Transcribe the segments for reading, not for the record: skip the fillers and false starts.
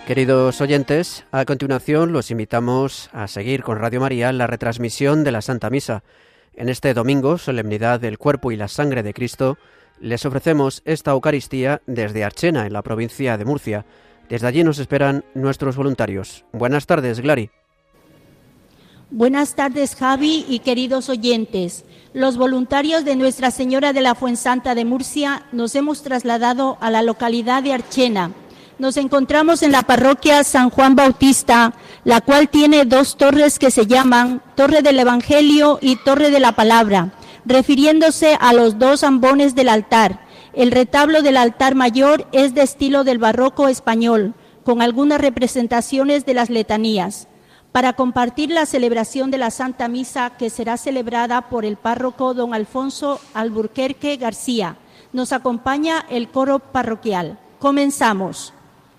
Queridos oyentes, a continuación los invitamos a seguir con Radio María la retransmisión de la Santa Misa. En este domingo, solemnidad del cuerpo y la sangre de Cristo, les ofrecemos esta Eucaristía desde Archena, en la provincia de Murcia. Desde allí nos esperan nuestros voluntarios. Buenas tardes, Glari. Buenas tardes, Javi y queridos oyentes. Los voluntarios de Nuestra Señora de la Fuensanta de Murcia nos hemos trasladado a la localidad de Archena. Nos encontramos en la parroquia San Juan Bautista, la cual tiene dos torres que se llaman Torre del Evangelio y Torre de la Palabra, refiriéndose a los dos ambones del altar. El retablo del altar mayor es de estilo del barroco español, con algunas representaciones de las letanías. Para compartir la celebración de la Santa Misa, que será celebrada por el párroco don Alfonso Alburquerque García, nos acompaña el coro parroquial. Comenzamos.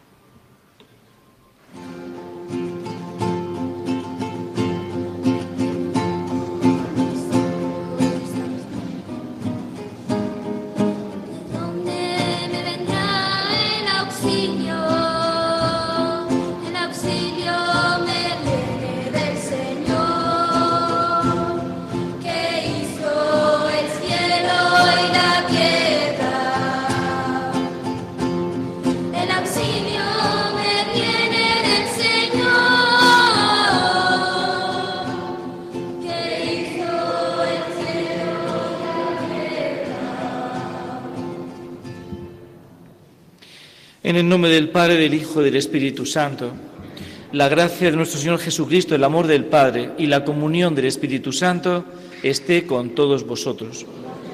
En el nombre del Padre, del Hijo y del Espíritu Santo, la gracia de nuestro Señor Jesucristo, el amor del Padre y la comunión del Espíritu Santo esté con todos vosotros.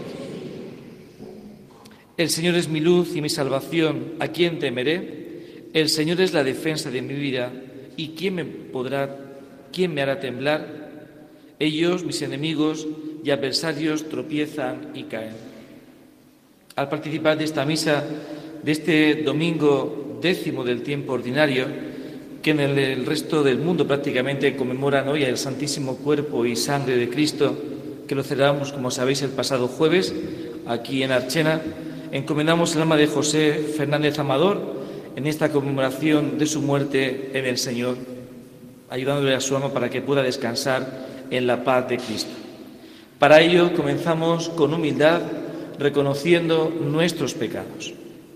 El Señor es mi luz y mi salvación, ¿a quién temeré? El Señor es la defensa de mi vida, ¿y quién me hará temblar? Ellos, mis enemigos y adversarios, tropiezan y caen. Al participar de esta misa, de este domingo 10 del tiempo ordinario, que en el resto del mundo prácticamente conmemoran hoy el Santísimo Cuerpo y Sangre de Cristo, que lo celebramos, como sabéis, el pasado jueves, aquí en Archena, encomendamos el alma de José Fernández Amador en esta conmemoración de su muerte en el Señor, ayudándole a su alma para que pueda descansar en la paz de Cristo. Para ello comenzamos con humildad, reconociendo nuestros pecados.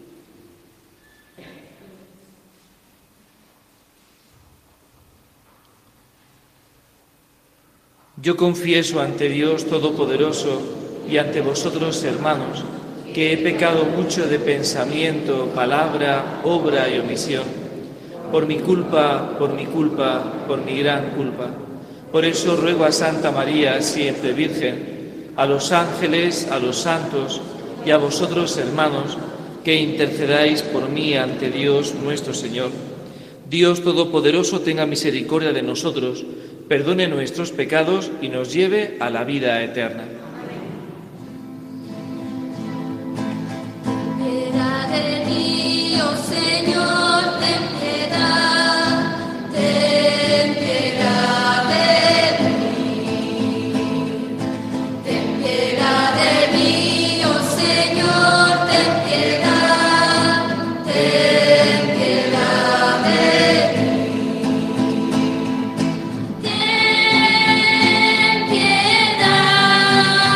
Yo confieso ante Dios Todopoderoso y ante vosotros, hermanos, que he pecado mucho de pensamiento, palabra, obra y omisión, por mi culpa, por mi gran culpa. Por eso ruego a Santa María, siempre Virgen, a los ángeles, a los santos y a vosotros, hermanos, que intercedáis por mí ante Dios nuestro Señor. Dios Todopoderoso tenga misericordia de nosotros, perdone nuestros pecados y nos lleve a la vida eterna. Ten piedad de mí, oh Señor, ten piedad de mí. Ten piedad de mí, oh Señor, ten piedad de mí. Ten piedad.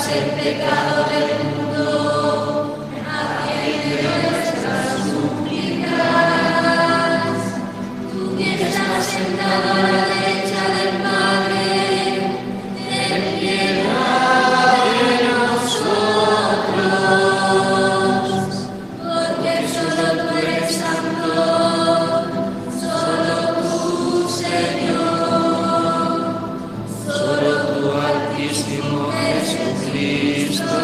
el pecado del mundo, atiende nuestras súplicas. Tú que estás sentado a la derecha del Padre, ten piedad de nosotros, porque solo tú eres santo, solo tú, Señor, solo tú, Altísimo Jesucristo,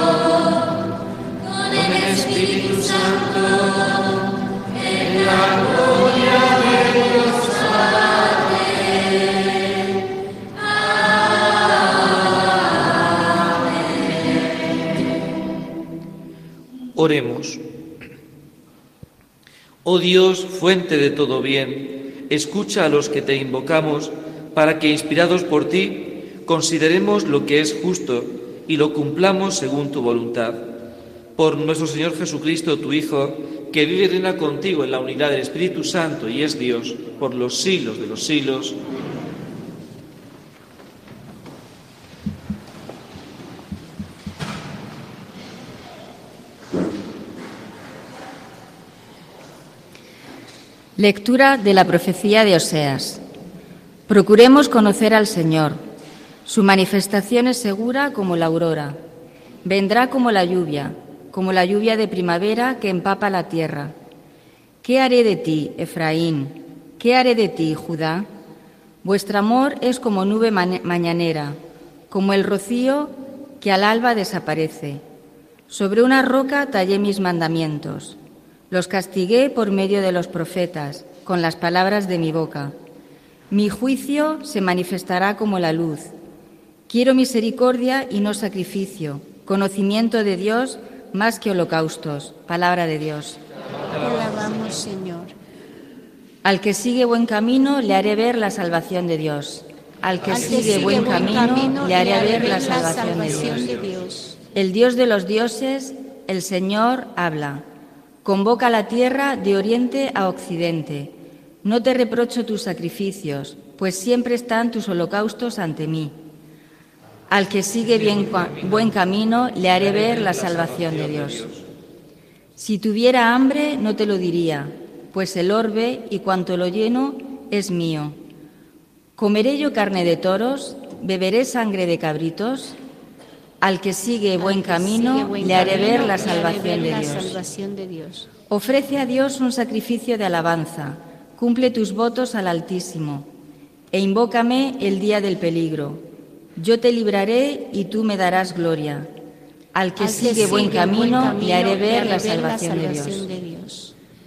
con el Espíritu Santo, en la gloria de Dios Padre. Oremos. Oh Dios, fuente de todo bien, escucha a los que te invocamos, para que, inspirados por ti, consideremos lo que es justo y lo cumplamos según tu voluntad. Por nuestro Señor Jesucristo, tu Hijo, que vive y reina contigo en la unidad del Espíritu Santo y es Dios, por los siglos de los siglos. Lectura de la profecía de Oseas. Procuremos conocer al Señor. Su manifestación es segura como la aurora. Vendrá como la lluvia de primavera que empapa la tierra. ¿Qué haré de ti, Efraín? ¿Qué haré de ti, Judá? Vuestro amor es como nube mañanera, como el rocío que al alba desaparece. Sobre una roca tallé mis mandamientos. Los castigué por medio de los profetas, con las palabras de mi boca. Mi juicio se manifestará como la luz. Quiero misericordia y no sacrificio, conocimiento de Dios más que holocaustos. Palabra de Dios. Te alabamos, Señor. Al que sigue buen camino, le haré ver la salvación de Dios. Al que sigue buen camino, le haré ver la salvación de Dios. El Dios de los dioses, el Señor, habla. Convoca la tierra de oriente a occidente. No te reprocho tus sacrificios, pues siempre están tus holocaustos ante mí. Al que sigue buen camino, le haré ver la salvación de Dios. Si tuviera hambre, no te lo diría, pues el orbe y cuanto lo lleno es mío. ¿Comeré yo carne de toros? ¿Beberé sangre de cabritos? Al que sigue buen camino, le haré ver la salvación de Dios. Ofrece a Dios un sacrificio de alabanza, cumple tus votos al Altísimo, e invócame el día del peligro. Yo te libraré y tú me darás gloria. Al que sigue buen camino, le haré ver la salvación de Dios.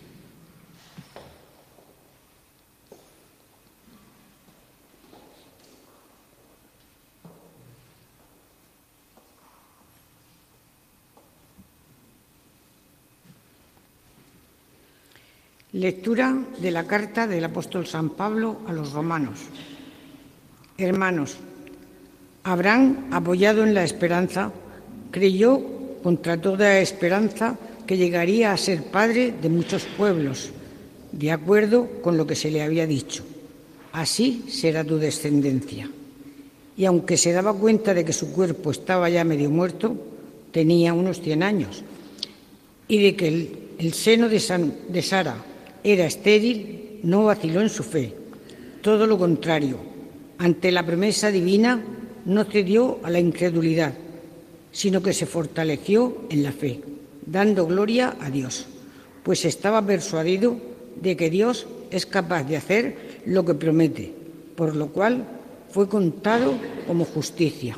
Lectura de la carta del apóstol San Pablo a los romanos. Hermanos, Abraham, apoyado en la esperanza, creyó contra toda esperanza que llegaría a ser padre de muchos pueblos, de acuerdo con lo que se le había dicho. Así será tu descendencia. Y aunque se daba cuenta de que su cuerpo estaba ya medio muerto, tenía unos 100 años, y de que el seno de Sara era estéril, no vaciló en su fe. Todo lo contrario, ante la promesa divina no cedió a la incredulidad, sino que se fortaleció en la fe, dando gloria a Dios, pues estaba persuadido de que Dios es capaz de hacer lo que promete, por lo cual fue contado como justicia.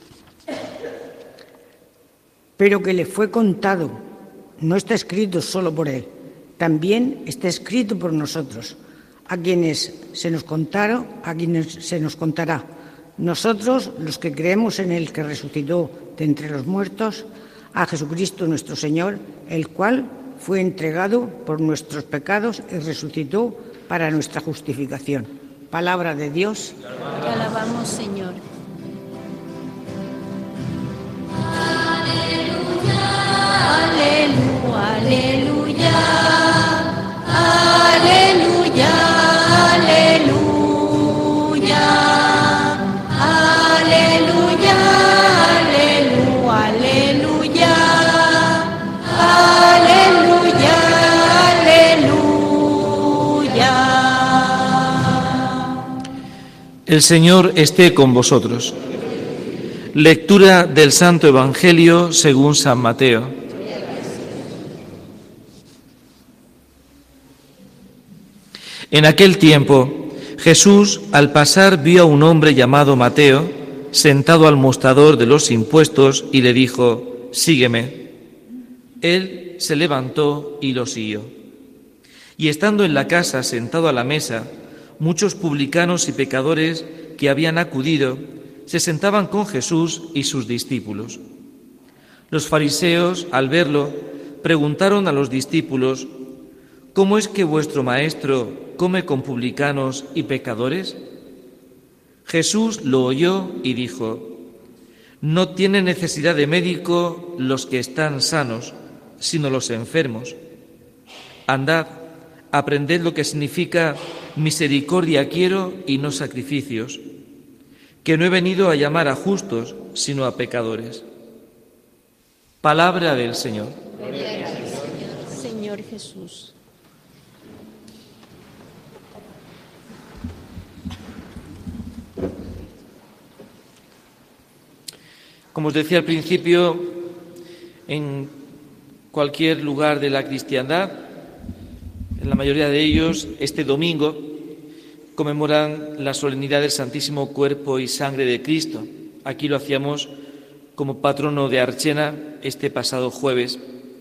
Pero que le fue contado no está escrito solo por él, también está escrito por nosotros, a quienes se nos contará, nosotros, los que creemos en el que resucitó de entre los muertos, a Jesucristo nuestro Señor, el cual fue entregado por nuestros pecados y resucitó para nuestra justificación. Palabra de Dios. Te alabamos, Señor. Aleluya, aleluya, aleluya, aleluya, aleluya, aleluya. El Señor esté con vosotros. Lectura del Santo Evangelio según San Mateo. En aquel tiempo, Jesús, al pasar, vio a un hombre llamado Mateo, sentado al mostrador de los impuestos, y le dijo: «Sígueme». Él se levantó y lo siguió. Y estando en la casa, sentado a la mesa, muchos publicanos y pecadores que habían acudido se sentaban con Jesús y sus discípulos. Los fariseos, al verlo, preguntaron a los discípulos: «¿Cómo es que vuestro maestro come con publicanos y pecadores?». Jesús lo oyó y dijo: «No tienen necesidad de médico los que están sanos, sino los enfermos. Andad, aprended lo que significa misericordia quiero y no sacrificios, que no he venido a llamar a justos, sino a pecadores». Palabra del Señor. Gloria al Señor Jesús. Como os decía al principio, en cualquier lugar de la cristiandad, en la mayoría de ellos, este domingo conmemoran la solemnidad del Santísimo Cuerpo y Sangre de Cristo. Aquí lo hacíamos como patrono de Archena este pasado jueves.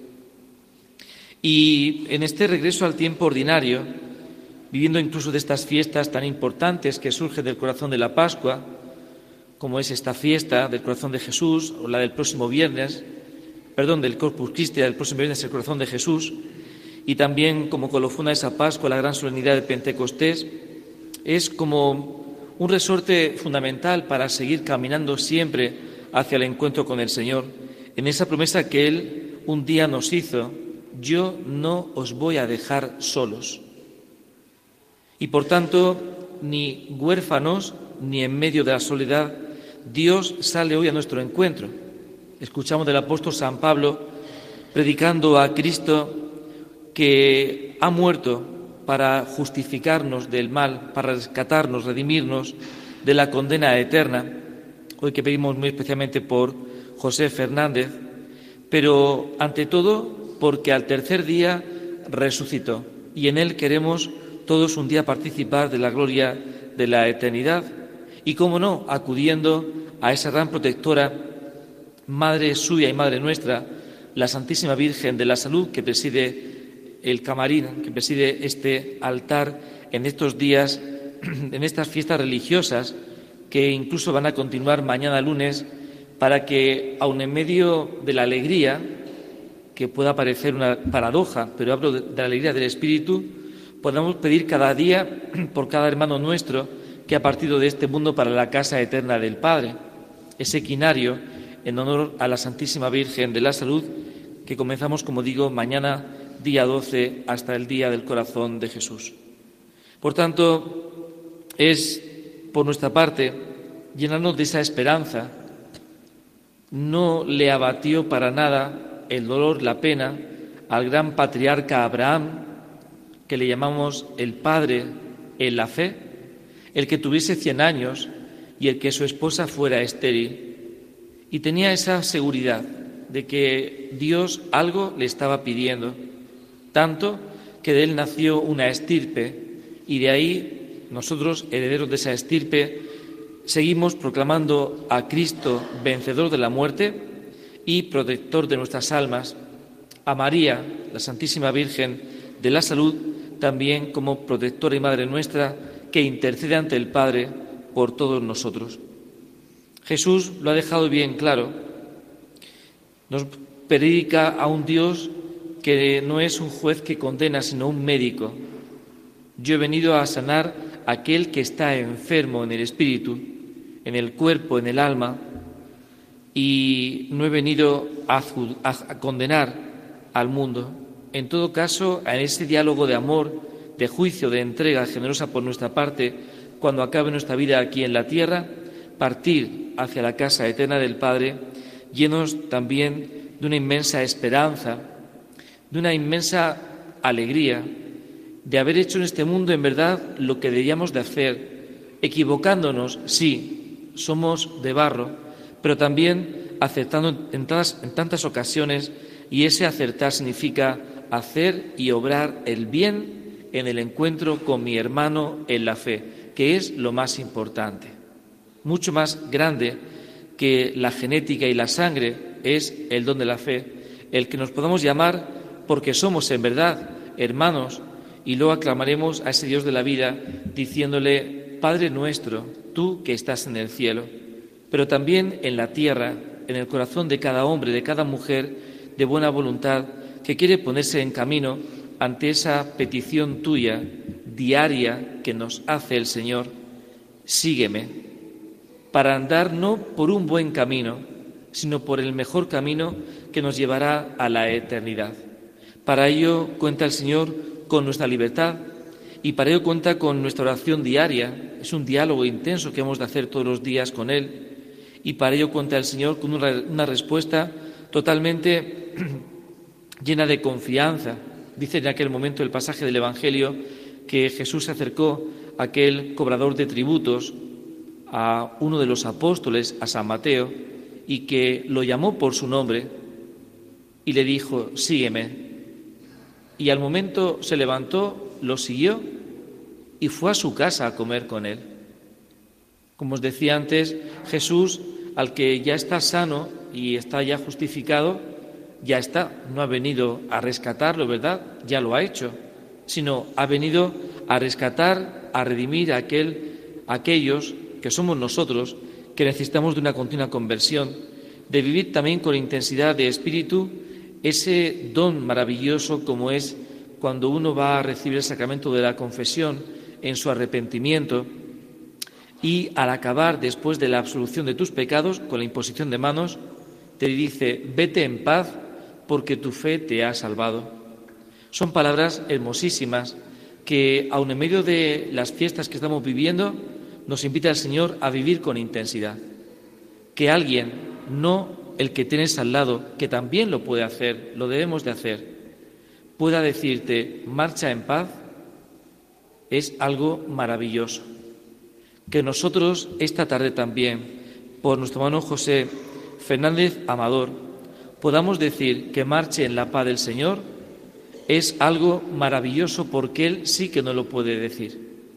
Y en este regreso al tiempo ordinario, viviendo incluso de estas fiestas tan importantes que surgen del corazón de la Pascua, como es esta fiesta del corazón de Jesús, o la del próximo viernes, del Corpus Christi, del próximo viernes, el corazón de Jesús, y también como colofona de esa Pascua, la gran solemnidad de Pentecostés, es como un resorte fundamental para seguir caminando siempre hacia el encuentro con el Señor, en esa promesa que Él un día nos hizo: «Yo no os voy a dejar solos». Y por tanto, ni huérfanos, ni en medio de la soledad, Dios sale hoy a nuestro encuentro. Escuchamos del apóstol San Pablo predicando a Cristo que ha muerto para justificarnos del mal, para rescatarnos, redimirnos de la condena eterna. Hoy que pedimos muy especialmente por José Fernández, pero ante todo porque al tercer día resucitó y en él queremos todos un día participar de la gloria de la eternidad y, cómo no, acudiendo a esa gran protectora, Madre suya y Madre nuestra, la Santísima Virgen de la Salud, que preside el camarín, que preside este altar en estos días, en estas fiestas religiosas que incluso van a continuar mañana lunes, para que, aun en medio de la alegría, que pueda parecer una paradoja, pero hablo de la alegría del Espíritu, podamos pedir cada día por cada hermano nuestro que ha partido de este mundo para la casa eterna del Padre, ese quinario en honor a la Santísima Virgen de la Salud, que comenzamos, como digo, mañana, día 12, hasta el Día del Corazón de Jesús. Por tanto, es, por nuestra parte, llenarnos de esa esperanza. No le abatió para nada el dolor, la pena, al gran patriarca Abraham, que le llamamos el padre en la fe, el que tuviese 100 años y el que su esposa fuera estéril. Y tenía esa seguridad de que Dios algo le estaba pidiendo, tanto que de él nació una estirpe, y de ahí nosotros, herederos de esa estirpe, seguimos proclamando a Cristo vencedor de la muerte y protector de nuestras almas, a María, la Santísima Virgen de la Salud, también como protectora y Madre nuestra, que intercede ante el Padre por todos nosotros. Jesús lo ha dejado bien claro. Nos predica a un Dios que no es un juez que condena, sino un médico. Yo he venido a sanar a aquel que está enfermo en el espíritu, en el cuerpo, en el alma, y no he venido a condenar al mundo. En todo caso, en ese diálogo de amor, de juicio, de entrega generosa por nuestra parte, cuando acabe nuestra vida aquí en la tierra, partir hacia la casa eterna del Padre, llenos también de una inmensa esperanza, de una inmensa alegría, de haber hecho en este mundo en verdad lo que debíamos de hacer, equivocándonos, sí, somos de barro, pero también acertando en tantas ocasiones, y ese acertar significa hacer y obrar el bien en el encuentro con mi hermano en la fe, que es lo más importante. Mucho más grande que la genética y la sangre es el don de la fe, el que nos podamos llamar porque somos en verdad hermanos, y luego aclamaremos a ese Dios de la vida diciéndole: Padre nuestro, tú que estás en el cielo, pero también en la tierra, en el corazón de cada hombre, de cada mujer de buena voluntad que quiere ponerse en camino ante esa petición tuya diaria que nos hace el Señor: sígueme, para andar no por un buen camino, sino por el mejor camino que nos llevará a la eternidad. Para ello cuenta el Señor con nuestra libertad, y para ello cuenta con nuestra oración diaria. Es un diálogo intenso que hemos de hacer todos los días con Él, y para ello cuenta el Señor con una respuesta totalmente llena de confianza. Dice en aquel momento el pasaje del Evangelio que Jesús se acercó a aquel cobrador de tributos, a uno de los apóstoles, a San Mateo, y que lo llamó por su nombre y le dijo: sígueme. Y al momento se levantó, lo siguió y fue a su casa a comer con él. Como os decía antes, Jesús, al que ya está sano y está ya justificado, ya está, no ha venido a rescatarlo, ¿verdad? Ya lo ha hecho, sino ha venido a rescatar, a redimir a aquellos que somos nosotros, que necesitamos de una continua conversión, de vivir también con intensidad de espíritu ese don maravilloso como es cuando uno va a recibir el sacramento de la confesión en su arrepentimiento, y al acabar, después de la absolución de tus pecados, con la imposición de manos, te dice: vete en paz, porque tu fe te ha salvado. Son palabras hermosísimas que, aun en medio de las fiestas que estamos viviendo, nos invita el Señor a vivir con intensidad. Que alguien, no el que tienes al lado, que también lo puede hacer, lo debemos de hacer, pueda decirte: marcha en paz, es algo maravilloso. Que nosotros esta tarde también, por nuestro hermano José Fernández Amador, podamos decir que marche en la paz del Señor, es algo maravilloso, porque él sí que no lo puede decir.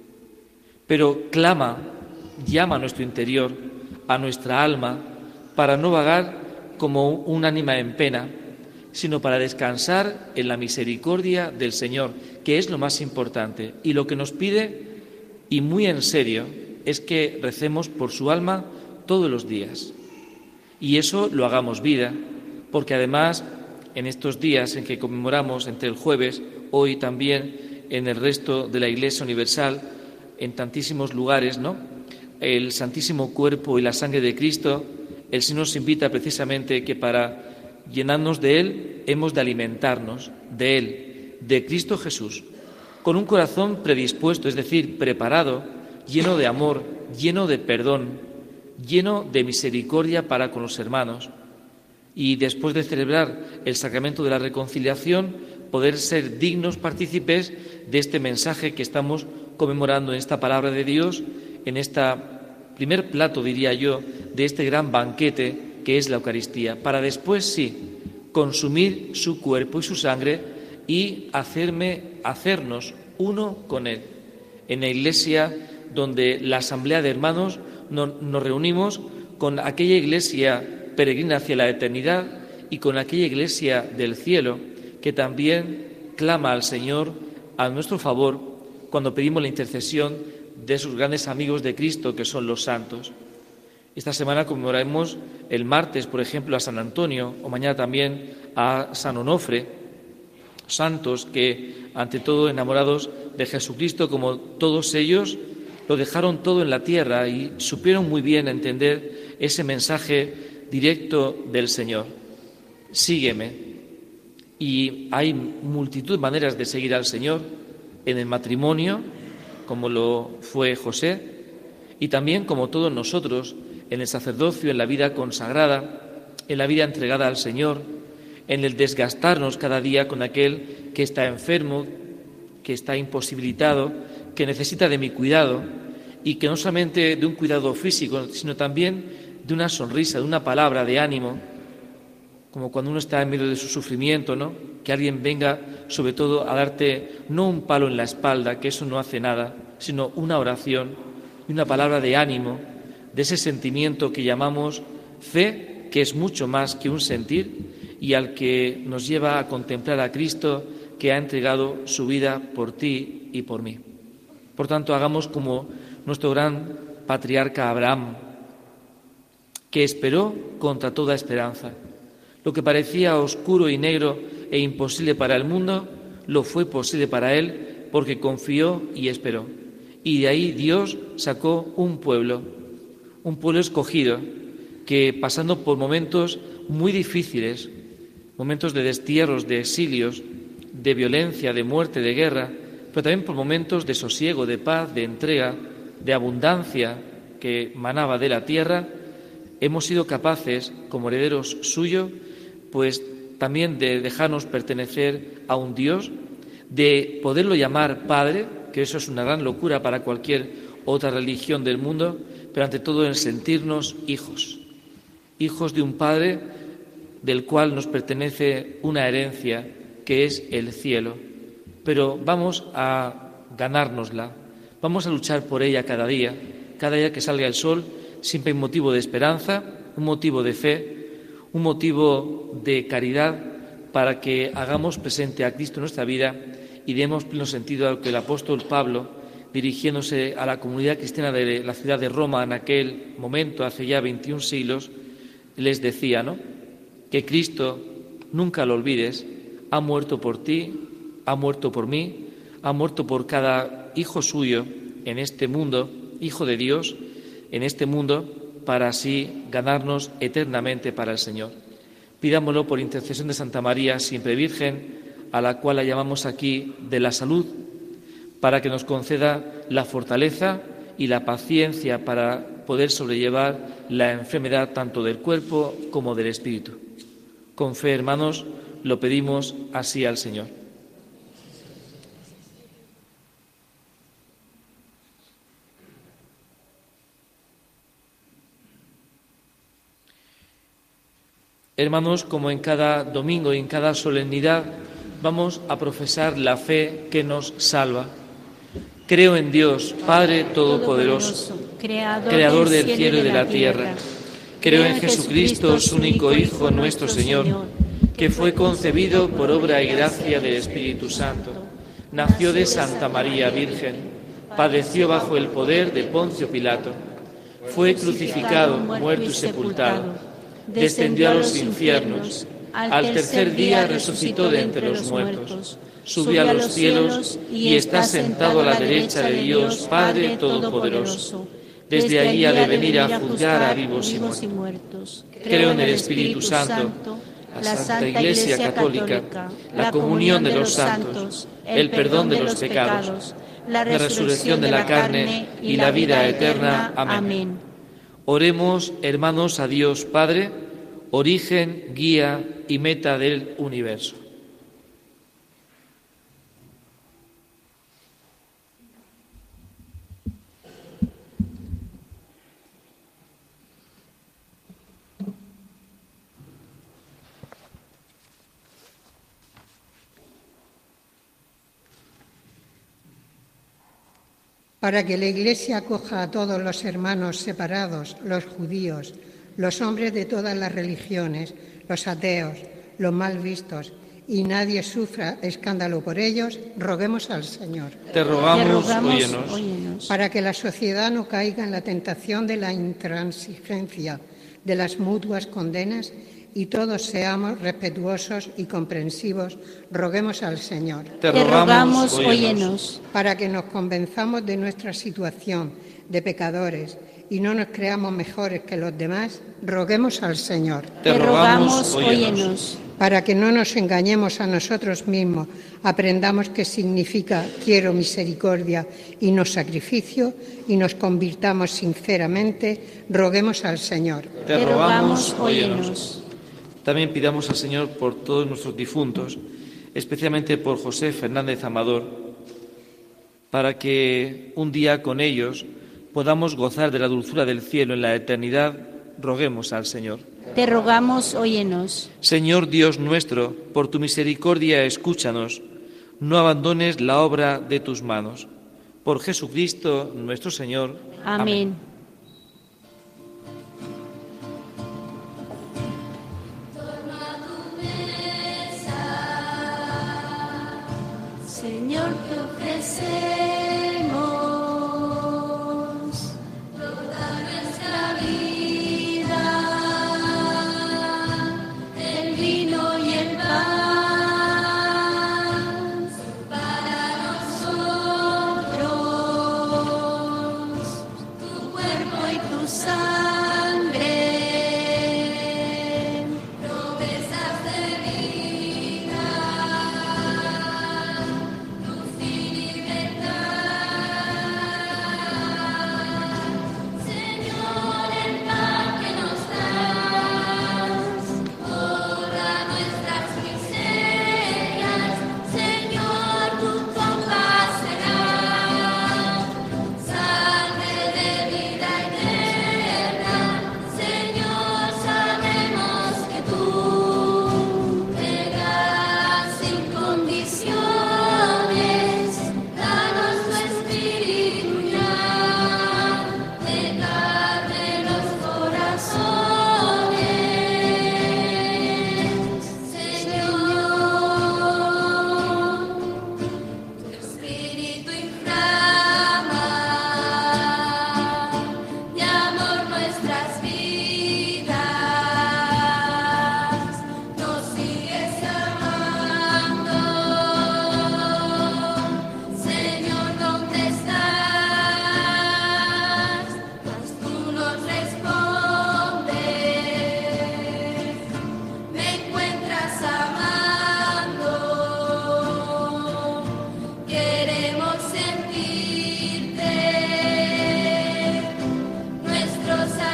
Pero clama, llama a nuestro interior, a nuestra alma, para no vagar como un ánima en pena, sino para descansar en la misericordia del Señor, que es lo más importante. Y lo que nos pide, y muy en serio, es que recemos por su alma todos los días. Y eso lo hagamos vida, porque además en estos días en que conmemoramos entre el jueves, hoy también en el resto de la Iglesia Universal, en tantísimos lugares, ¿no?, el Santísimo Cuerpo y la Sangre de Cristo, el Señor nos invita precisamente que para llenarnos de Él hemos de alimentarnos de Él, de Cristo Jesús, con un corazón predispuesto, es decir, preparado, lleno de amor, lleno de perdón, lleno de misericordia para con los hermanos. Y después de celebrar el sacramento de la reconciliación, poder ser dignos partícipes de este mensaje que estamos conmemorando en esta palabra de Dios, en este primer plato, diría yo, de este gran banquete que es la Eucaristía, para después, sí, consumir su cuerpo y su sangre y hacernos uno con Él. En la Iglesia, donde la asamblea de hermanos nos reunimos con aquella Iglesia peregrina hacia la eternidad y con aquella Iglesia del cielo que también clama al Señor a nuestro favor cuando pedimos la intercesión de esos grandes amigos de Cristo que son los santos. Esta semana conmemoraremos el martes, por ejemplo, a San Antonio, o mañana también a San Onofre, santos que, ante todo, enamorados de Jesucristo, como todos ellos, lo dejaron todo en la tierra y supieron muy bien entender ese mensaje directo del Señor. Sígueme. Y hay multitud de maneras de seguir al Señor, en el matrimonio, como lo fue José, y también como todos nosotros, en el sacerdocio, en la vida consagrada, en la vida entregada al Señor, en el desgastarnos cada día con aquel que está enfermo, que está imposibilitado, que necesita de mi cuidado, y que no solamente de un cuidado físico, sino también de una sonrisa, de una palabra de ánimo, como cuando uno está en medio de su sufrimiento, ¿no? Que alguien venga, sobre todo, a darte no un palo en la espalda, que eso no hace nada, sino una oración y una palabra de ánimo, de ese sentimiento que llamamos fe, que es mucho más que un sentir y al que nos lleva a contemplar a Cristo, que ha entregado su vida por ti y por mí. Por tanto, hagamos como nuestro gran patriarca Abraham, que esperó contra toda esperanza. Lo que parecía oscuro y negro e imposible para el mundo, lo fue posible para él porque confió y esperó. Y de ahí Dios sacó un pueblo escogido, que pasando por momentos muy difíciles, momentos de destierros, de exilios, de violencia, de muerte, de guerra, pero también por momentos de sosiego, de paz, de entrega, de abundancia que manaba de la tierra, hemos sido capaces, como herederos suyos, pues también de dejarnos pertenecer a un Dios, de poderlo llamar Padre, que eso es una gran locura para cualquier otra religión del mundo, pero ante todo en sentirnos hijos, hijos de un Padre del cual nos pertenece una herencia que es el cielo. Pero vamos a ganárnosla, vamos a luchar por ella cada día que salga el sol, siempre hay un motivo de esperanza, un motivo de fe, un motivo de caridad para que hagamos presente a Cristo en nuestra vida y demos pleno sentido a lo que el apóstol Pablo, dirigiéndose a la comunidad cristiana de la ciudad de Roma en aquel momento, hace ya 21 siglos, les decía, ¿no?, que Cristo, nunca lo olvides, ha muerto por ti, ha muerto por mí, ha muerto por cada hijo suyo en este mundo, hijo de Dios, en este mundo, para así ganarnos eternamente para el Señor. Pidámoslo por intercesión de Santa María, siempre Virgen, a la cual la llamamos aquí de la salud, para que nos conceda la fortaleza y la paciencia para poder sobrellevar la enfermedad tanto del cuerpo como del espíritu. Con fe, hermanos, lo pedimos así al Señor. Hermanos, como en cada domingo y en cada solemnidad, vamos a profesar la fe que nos salva. Creo en Dios, Padre Todopoderoso, Creador del cielo y de la tierra. Creo en Jesucristo, su único Hijo, nuestro Señor, que fue concebido por obra y gracia del Espíritu Santo. Nació de Santa María Virgen, padeció bajo el poder de Poncio Pilato, fue crucificado, muerto y sepultado, descendió a los infiernos, al tercer día resucitó de entre los muertos, subió a los cielos y está sentado a la derecha de Dios, Padre Todopoderoso. Desde allí ha de venir a juzgar a vivos y muertos. Creo en el Espíritu Santo, la Santa Iglesia Católica, la comunión de los santos, el perdón de los pecados, la resurrección de la carne y la vida eterna. Amén. Oremos, hermanos, a Dios Padre, origen, guía y meta del universo. Para que la Iglesia acoja a todos los hermanos separados, los judíos, los hombres de todas las religiones, los ateos, los mal vistos, y nadie sufra escándalo por ellos, roguemos al Señor. Te rogamos, óyenos. Para que la sociedad no caiga en la tentación de la intransigencia, de las mutuas condenas, y todos seamos respetuosos y comprensivos, roguemos al Señor. Te rogamos, óyenos. Para que nos convenzamos de nuestra situación de pecadores y no nos creamos mejores que los demás, roguemos al Señor. Te rogamos, óyenos. Para que no nos engañemos a nosotros mismos, aprendamos qué significa quiero misericordia y no sacrificio, y nos convirtamos sinceramente, roguemos al Señor. Te rogamos, óyenos. También pidamos al Señor por todos nuestros difuntos, especialmente por José Fernández Amador, para que un día con ellos podamos gozar de la dulzura del cielo en la eternidad, roguemos al Señor. Te rogamos, óyenos. Señor Dios nuestro, por tu misericordia escúchanos, no abandones la obra de tus manos. Por Jesucristo nuestro Señor. Amén. Señor, te ofrecemos toda nuestra vida, el vino y el pan para nosotros, tu cuerpo y tu sangre, promesas de vida. Señor, el pan que nos das, borra nuestras miserias. Señor, tu copa será sangre de vida eterna. Señor, sabemos que tú me das sin condiciones. Danos tu espíritu ya, de carne los corazones. Señor, tu espíritu inflama de amor nuestras vidas. Nos sigues amando. Señor, ¿dónde estás? Mas tú nos respondes. Me encuentras amando. Queremos sentirte, nuestro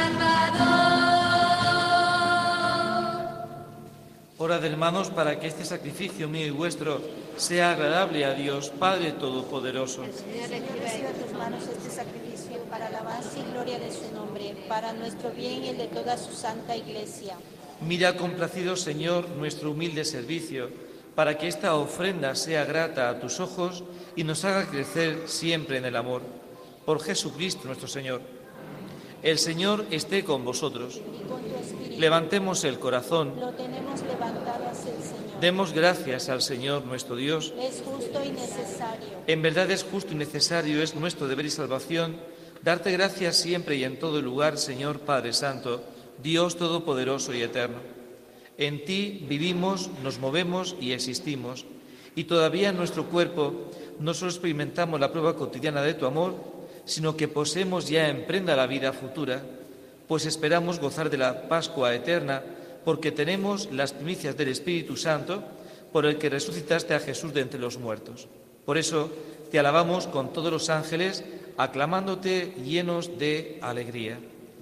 Salvador. Orad, hermanos, para que este sacrificio mío y vuestro sea agradable a Dios, Padre Todopoderoso. Señor, recibe de tus manos este sacrificio para alabanza y gloria de su nombre, para nuestro bien y el de toda su santa Iglesia. Mira complacido, Señor, nuestro humilde servicio, para que esta ofrenda sea grata a tus ojos y nos haga crecer siempre en el amor. Por Jesucristo nuestro Señor. El Señor esté con vosotros. Y con tu espíritu Levantemos el corazón. lo tenemos levantado hacia el Señor. Demos gracias al Señor nuestro Dios. Es justo y necesario. En verdad es justo y necesario, es nuestro deber y salvación, darte gracias siempre y en todo lugar, Señor Padre Santo, Dios Todopoderoso y Eterno. En ti vivimos, nos movemos y existimos, y todavía en nuestro cuerpo no solo experimentamos la prueba cotidiana de tu amor, sino que poseemos ya en prenda la vida futura, pues esperamos gozar de la Pascua eterna, porque tenemos las primicias del Espíritu Santo, por el que resucitaste a Jesús de entre los muertos. Por eso te alabamos con todos los ángeles, aclamándote llenos de alegría.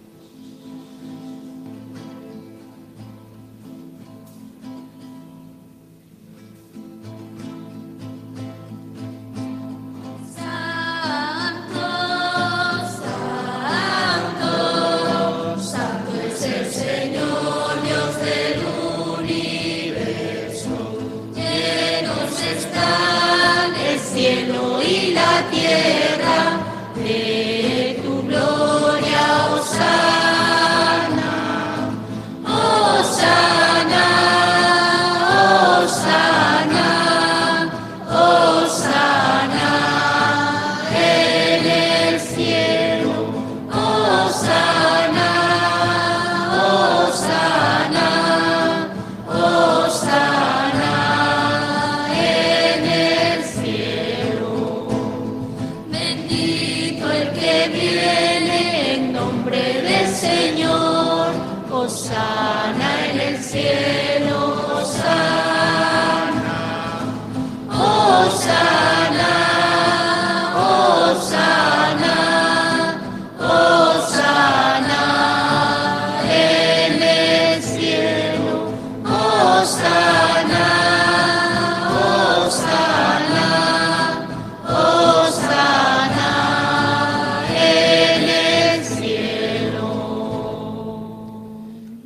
Santo, Santo es el Señor, Dios del universo. Llenos están el cielo y la tierra de tu gloria, Hosana, Hosana, Hosana, Hosana en el cielo, Hosana, Hosana, Hosana en el cielo. Bendito el que viene en nombre del Señor, Hosana en el cielo, Hosana, Hosana, Hosana, Hosana en el cielo, Hosana, Hosana, Hosana en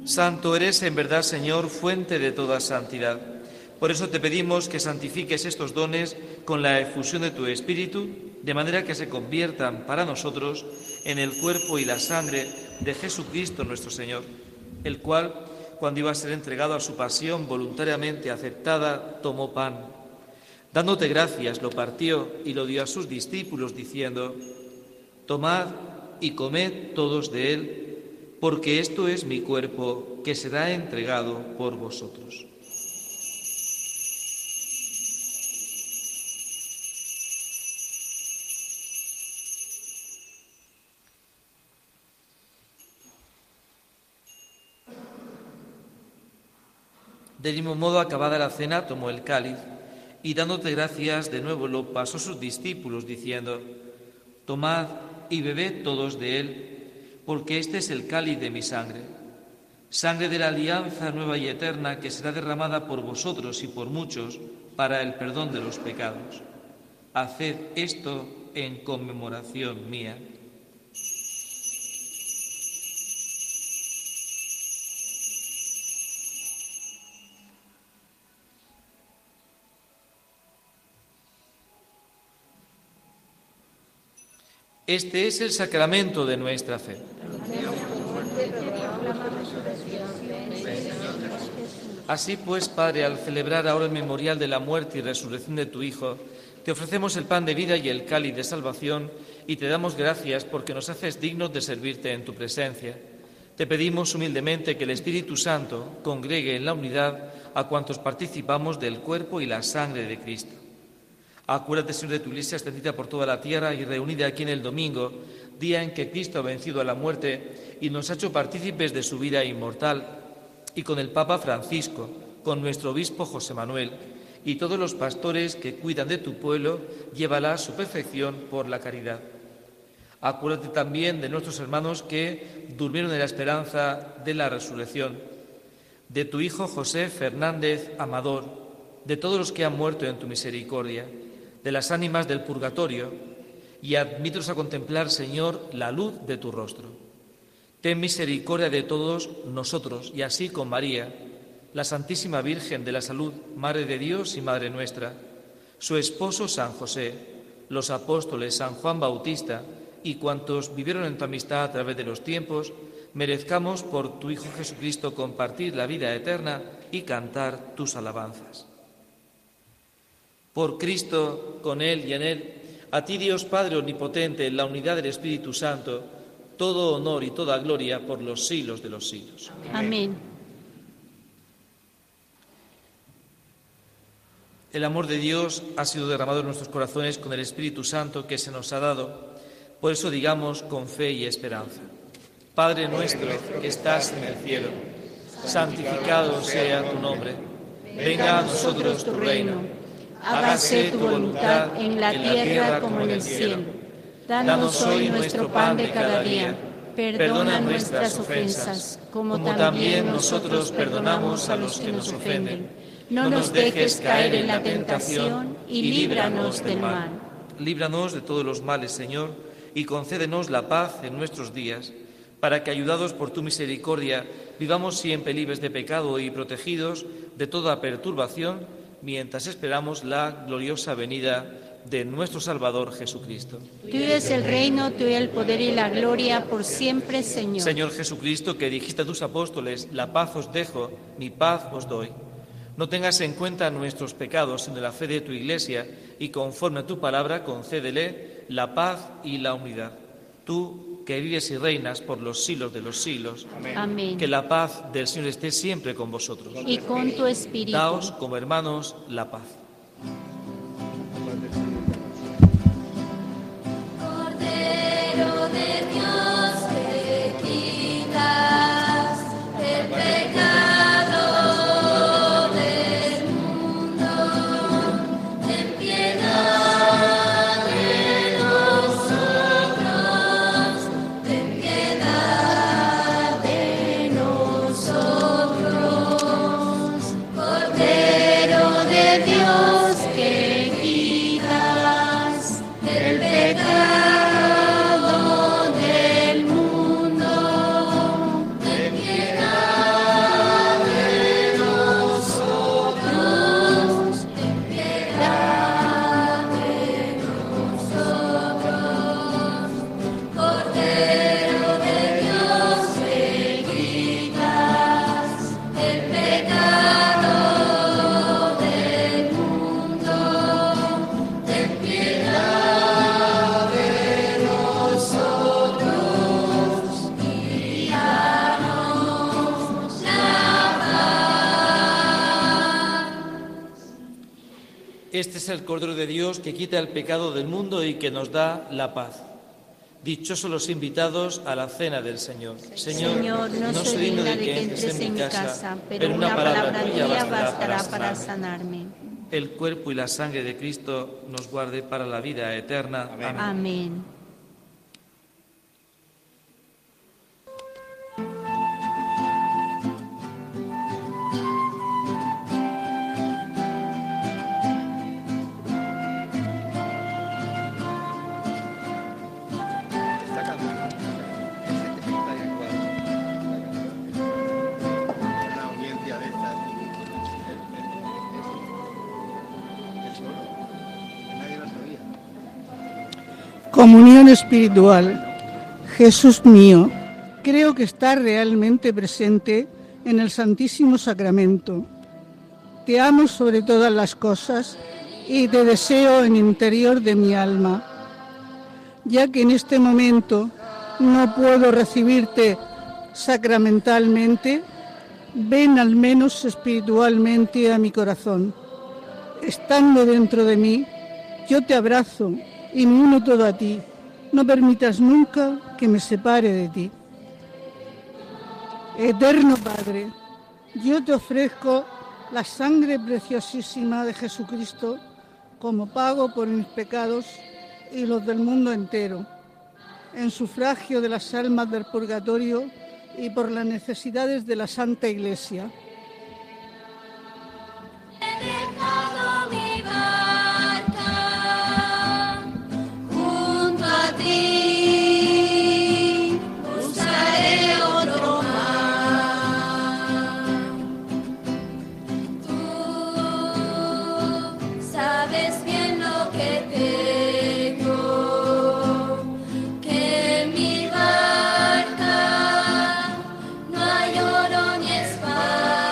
Santo eres en verdad, Señor, fuente de toda santidad. Por eso te pedimos que santifiques estos dones con la efusión de tu Espíritu, de manera que se conviertan para nosotros en el cuerpo y la sangre de Jesucristo nuestro Señor, el cual, cuando iba a ser entregado a su pasión voluntariamente aceptada, tomó pan. Dándote gracias, lo partió y lo dio a sus discípulos, diciendo: Tomad y comed todos de él, porque esto es mi cuerpo, que será entregado por vosotros. Del mismo modo, acabada la cena, tomó el cáliz y, dándote gracias, de nuevo lo pasó a sus discípulos, diciendo: Tomad y bebed todos de él, porque este es el cáliz de mi sangre, sangre de la alianza nueva y eterna, que será derramada por vosotros y por muchos para el perdón de los pecados. Haced esto en conmemoración mía. Este es el sacramento de nuestra fe. Así pues, Padre, al celebrar ahora el memorial de la muerte y resurrección de tu Hijo, te ofrecemos el pan de vida y el cáliz de salvación y te damos gracias porque nos haces dignos de servirte en tu presencia. Te pedimos humildemente que el Espíritu Santo congregue en la unidad a cuantos participamos del cuerpo y la sangre de Cristo. Acuérdate, Señor, de tu Iglesia extendida por toda la tierra y reunida aquí en el domingo, día en que Cristo ha vencido a la muerte y nos ha hecho partícipes de su vida inmortal, y con el Papa Francisco, con nuestro obispo José Manuel y todos los pastores que cuidan de tu pueblo, llévala a su perfección por la caridad. Acuérdate también de nuestros hermanos que durmieron en la esperanza de la resurrección, de tu Hijo José Fernández Amador, de todos los que han muerto en tu misericordia, de las ánimas del purgatorio, y admítelos a contemplar, Señor, la luz de tu rostro. Ten misericordia de todos nosotros, y así con María, la Santísima Virgen de la Salud, Madre de Dios y Madre nuestra, su esposo San José, los apóstoles San Juan Bautista y cuantos vivieron en tu amistad a través de los tiempos, merezcamos por tu Hijo Jesucristo compartir la vida eterna y cantar tus alabanzas. Por Cristo, con Él y en Él, a ti, Dios Padre Omnipotente, en la unidad del Espíritu Santo, todo honor y toda gloria por los siglos de los siglos. Amén. El amor de Dios ha sido derramado en nuestros corazones con el Espíritu Santo que se nos ha dado. Por eso digamos con fe y esperanza: Padre nuestro que estás en el cielo, santificado sea tu nombre. Venga a nosotros tu reino. Hágase tu voluntad en la tierra como en el cielo. Danos hoy nuestro pan de cada día. Perdona nuestras ofensas, como también nosotros perdonamos a los que nos ofenden. No nos dejes caer en la tentación y líbranos del mal. Líbranos de todos los males, Señor, y concédenos la paz en nuestros días, para que, ayudados por tu misericordia, vivamos siempre libres de pecado y protegidos de toda perturbación, mientras esperamos la gloriosa venida de nuestro Salvador Jesucristo. Tuyo es el reino, tuyo el poder y la gloria por siempre, Señor. Señor Jesucristo, que dijiste a tus apóstoles: la paz os dejo, mi paz os doy. No tengas en cuenta nuestros pecados, sino la fe de tu Iglesia, y conforme a tu palabra concédele la paz y la unidad. Tú, que vives y reinas por los siglos de los siglos. Amén. Que la paz del Señor esté siempre con vosotros. Y con tu espíritu. Daos como hermanos la paz. Cordero de Dios, que quitas el pecado del mundo, ten piedad de nosotros, ten piedad de nosotros. Cordero de Dios, que Este es el Cordero de Dios que quita el pecado del mundo y que nos da la paz. Dichosos los invitados a la cena del Señor. Señor, no soy digna de que entres en mi casa, pero una palabra tuya bastará para sanarme. El cuerpo y la sangre de Cristo nos guarde para la vida eterna. Amén. Amén. Comunión espiritual. Jesús mío, creo que estás realmente presente en el Santísimo Sacramento. Te amo sobre todas las cosas y te deseo en el interior de mi alma. Ya que en este momento no puedo recibirte sacramentalmente, ven al menos espiritualmente a mi corazón. Estando dentro de mí, yo te abrazo y me uno todo a ti. No permitas nunca que me separe de ti. Eterno Padre, yo te ofrezco la sangre preciosísima de Jesucristo como pago por mis pecados y los del mundo entero, en sufragio de las almas del purgatorio y por las necesidades de la Santa Iglesia. No hay oro ni espada.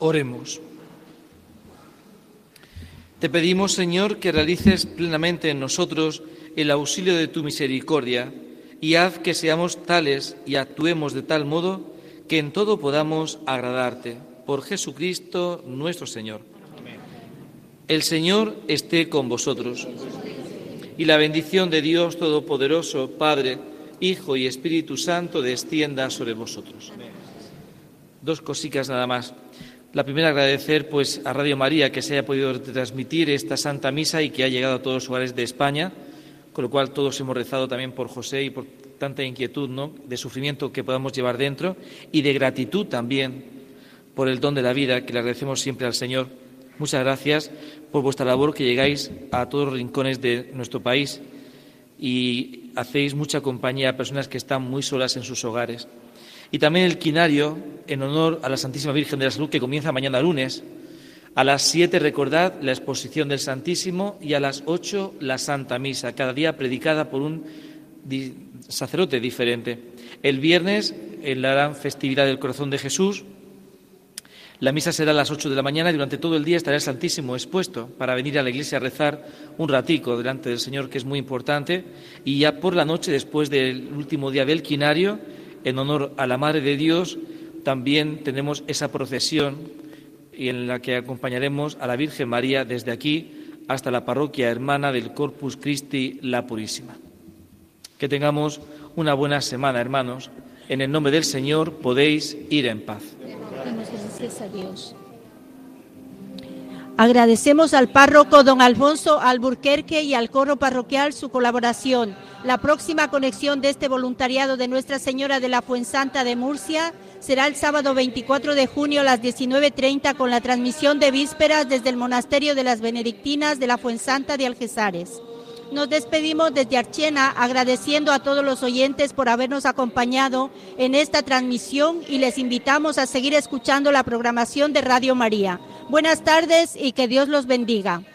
Oremos. Te pedimos, Señor, que realices plenamente en nosotros el auxilio de tu misericordia y haz que seamos tales y actuemos de tal modo que en todo podamos agradarte. Por Jesucristo nuestro Señor. Amén. El Señor esté con vosotros. Y la bendición de Dios Todopoderoso, Padre, Hijo y Espíritu Santo, descienda sobre vosotros. Amén. Dos cositas nada más. La primera, agradecer a Radio María que se haya podido transmitir esta Santa Misa y que ha llegado a todos los hogares de España, con lo cual todos hemos rezado también por José y por tanta inquietud, ¿no?, de sufrimiento que podamos llevar dentro, y de gratitud también por el don de la vida, que le agradecemos siempre al Señor. Muchas gracias por vuestra labor, que llegáis a todos los rincones de nuestro país y hacéis mucha compañía a personas que están muy solas en sus hogares. Y también el quinario en honor a la Santísima Virgen de la Salud, que comienza mañana lunes. A las 7, recordad, la exposición del Santísimo, y a las 8 la Santa Misa, cada día predicada por un sacerdote diferente. El viernes, en la gran festividad del Corazón de Jesús, la misa será a las 8 de la mañana y durante todo el día estará el Santísimo expuesto para venir a la iglesia a rezar un ratico delante del Señor, que es muy importante. Y ya por la noche, después del último día del quinario, en honor a la Madre de Dios, también tenemos esa procesión en la que acompañaremos a la Virgen María desde aquí hasta la parroquia hermana del Corpus Christi La Purísima. Que tengamos una buena semana, hermanos. En el nombre del Señor podéis ir en paz. Gracias a Dios. Agradecemos al párroco don Alfonso Alburquerque y al coro parroquial su colaboración. La próxima conexión de este voluntariado de Nuestra Señora de la Fuensanta de Murcia será el sábado 24 de junio a las 19:30 con la transmisión de vísperas desde el Monasterio de las Benedictinas de la Fuensanta de Algezares. Nos despedimos desde Archena agradeciendo a todos los oyentes por habernos acompañado en esta transmisión y les invitamos a seguir escuchando la programación de Radio María. Buenas tardes y que Dios los bendiga.